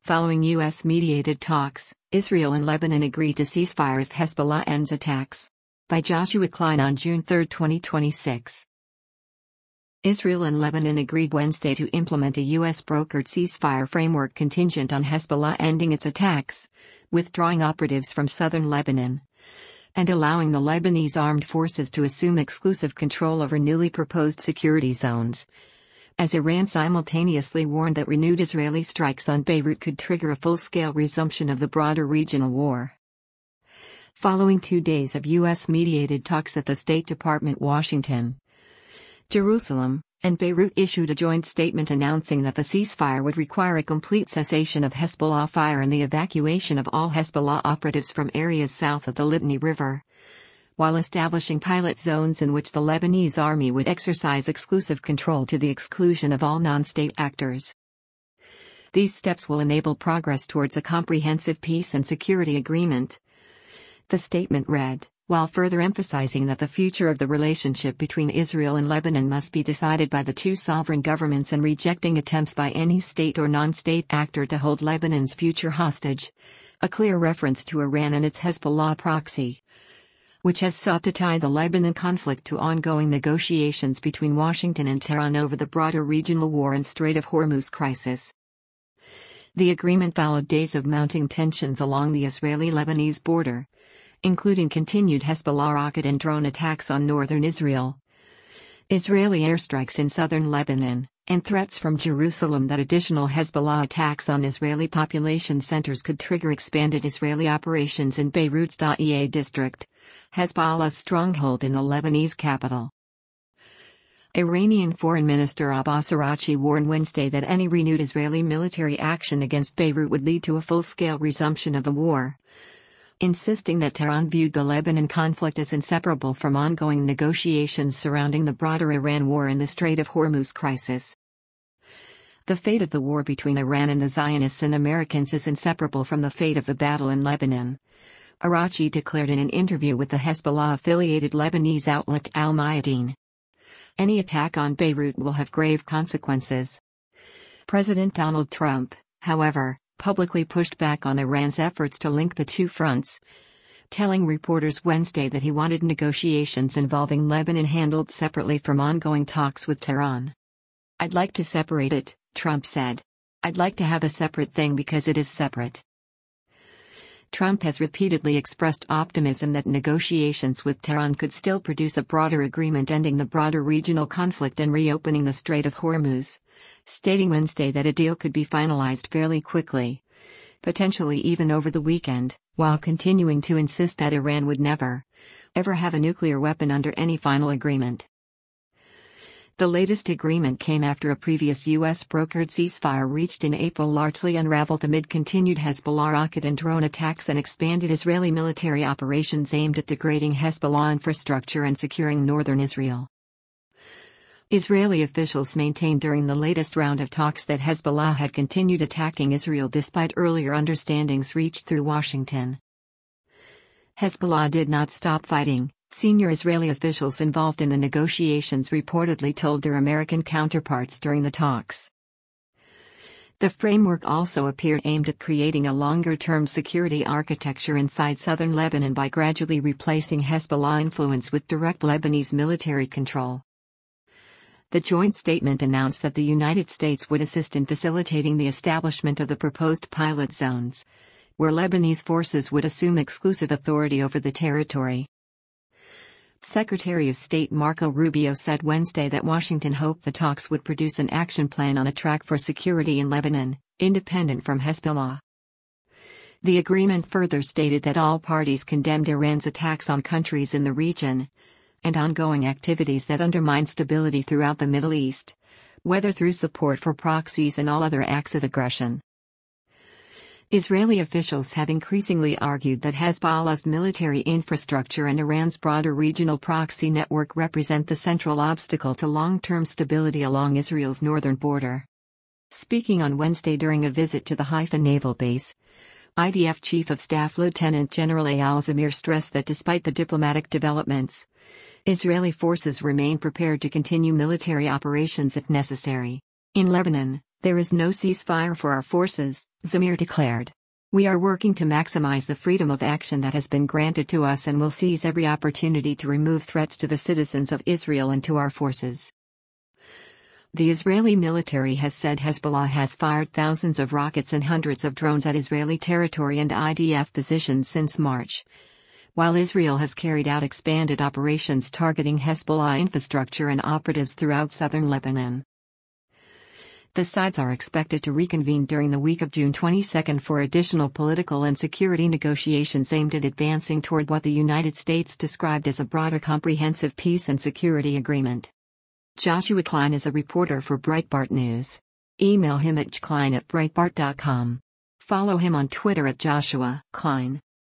Following U.S.-mediated talks, Israel and Lebanon agreed to ceasefire if Hezbollah ends attacks. By Joshua Klein on June 3, 2026. Israel and Lebanon agreed Wednesday to implement a U.S.-brokered ceasefire framework contingent on Hezbollah ending its attacks, withdrawing operatives from southern Lebanon, and allowing the Lebanese armed forces to assume exclusive control over newly proposed security zones, as Iran simultaneously warned that renewed Israeli strikes on Beirut could trigger a full-scale resumption of the broader regional war. Following 2 days of U.S.-mediated talks at the State Department, Washington, Jerusalem, and Beirut issued a joint statement announcing that the ceasefire would require a complete cessation of Hezbollah fire and the evacuation of all Hezbollah operatives from areas south of the Litani River, while establishing pilot zones in which the Lebanese army would exercise exclusive control to the exclusion of all non-state actors. These steps will enable progress towards a comprehensive peace and security agreement, the statement read, while further emphasizing that the future of the relationship between Israel and Lebanon must be decided by the two sovereign governments and rejecting attempts by any state or non-state actor to hold Lebanon's future hostage, a clear reference to Iran and its Hezbollah proxy, which has sought to tie the Lebanon conflict to ongoing negotiations between Washington and Tehran over the broader regional war and Strait of Hormuz crisis. The agreement followed days of mounting tensions along the Israeli-Lebanese border, including continued Hezbollah rocket and drone attacks on northern Israel, Israeli airstrikes in southern Lebanon, and threats from Jerusalem that additional Hezbollah attacks on Israeli population centers could trigger expanded Israeli operations in Beirut's Da'iya district, Hezbollah's stronghold in the Lebanese capital. Iranian Foreign Minister Abbas Araghchi warned Wednesday that any renewed Israeli military action against Beirut would lead to a full-scale resumption of the war, insisting that Tehran viewed the Lebanon conflict as inseparable from ongoing negotiations surrounding the broader Iran war and the Strait of Hormuz crisis. The fate of the war between Iran and the Zionists and Americans is inseparable from the fate of the battle in Lebanon, Araghchi declared in an interview with the Hezbollah-affiliated Lebanese outlet Al Mayadeen. Any attack on Beirut will have grave consequences. President Donald Trump, however, publicly pushed back on Iran's efforts to link the two fronts, telling reporters Wednesday that he wanted negotiations involving Lebanon handled separately from ongoing talks with Tehran. "I'd like to separate it," Trump said. "I'd like to have a separate thing because it is separate." Trump has repeatedly expressed optimism that negotiations with Tehran could still produce a broader agreement ending the broader regional conflict and reopening the Strait of Hormuz, stating Wednesday that a deal could be finalized fairly quickly, potentially even over the weekend, while continuing to insist that Iran would never, ever have a nuclear weapon under any final agreement. The latest agreement came after a previous U.S.-brokered ceasefire reached in April largely unraveled amid continued Hezbollah rocket and drone attacks and expanded Israeli military operations aimed at degrading Hezbollah infrastructure and securing northern Israel. Israeli officials maintained during the latest round of talks that Hezbollah had continued attacking Israel despite earlier understandings reached through Washington. Hezbollah did not stop fighting, senior Israeli officials involved in the negotiations reportedly told their American counterparts during the talks. The framework also appeared aimed at creating a longer-term security architecture inside southern Lebanon by gradually replacing Hezbollah influence with direct Lebanese military control. The joint statement announced that the United States would assist in facilitating the establishment of the proposed pilot zones, where Lebanese forces would assume exclusive authority over the territory. Secretary of State Marco Rubio said Wednesday that Washington hoped the talks would produce an action plan on a track for security in Lebanon, independent from Hezbollah. The agreement further stated that all parties condemned Iran's attacks on countries in the region and ongoing activities that undermine stability throughout the Middle East, whether through support for proxies and all other acts of aggression. Israeli officials have increasingly argued that Hezbollah's military infrastructure and Iran's broader regional proxy network represent the central obstacle to long-term stability along Israel's northern border. Speaking on Wednesday during a visit to the Haifa naval base, IDF Chief of Staff Lieutenant General Eyal Zamir stressed that despite the diplomatic developments, Israeli forces remain prepared to continue military operations if necessary. In Lebanon, There is no ceasefire for our forces, Zamir declared. We are working to maximize the freedom of action that has been granted to us and will seize every opportunity to remove threats to the citizens of Israel and to our forces. The Israeli military has said Hezbollah has fired thousands of rockets and hundreds of drones at Israeli territory and IDF positions since March, while Israel has carried out expanded operations targeting Hezbollah infrastructure and operatives throughout southern Lebanon. The sides are expected to reconvene during the week of June 22 for additional political and security negotiations aimed at advancing toward what the United States described as a broader comprehensive peace and security agreement. Joshua Klein is a reporter for Breitbart News. Email him at jklein@breitbart.com. Follow him on Twitter at Joshua Klein.